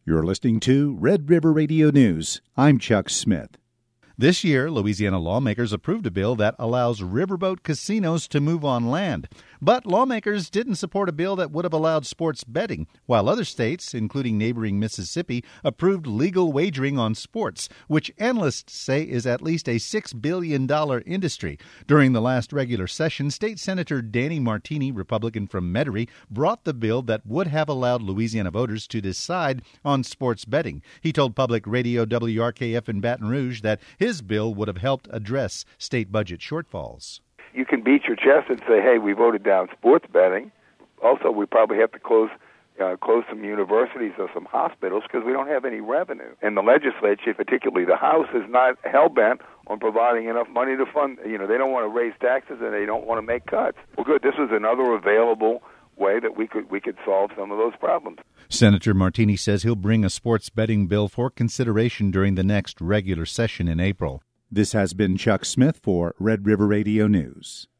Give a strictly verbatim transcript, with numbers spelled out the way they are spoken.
You're listening to Red River Radio News. I'm Chuck Smith. This year, Louisiana lawmakers approved a bill that allows riverboat casinos to move on land. But lawmakers didn't support a bill that would have allowed sports betting, while other states, including neighboring Mississippi, approved legal wagering on sports, which analysts say is at least a six billion dollars industry. During the last regular session, State Senator Danny Martini, Republican from Metairie, brought the bill that would have allowed Louisiana voters to decide on sports betting. He told Public Radio W R K F in Baton Rouge that his bill would have helped address state budget shortfalls. You can beat your chest and say, hey, we voted down sports betting. Also, we probably have to close uh, close some universities or some hospitals because we don't have any revenue. And the legislature, particularly the House, is not hell-bent on providing enough money to fund. You know, they don't want to raise taxes and they don't want to make cuts. Well, good, this is another available way that we could we could solve some of those problems. Senator Martini says he'll bring a sports betting bill for consideration during the next regular session in April. This has been Chuck Smith for Red River Radio News.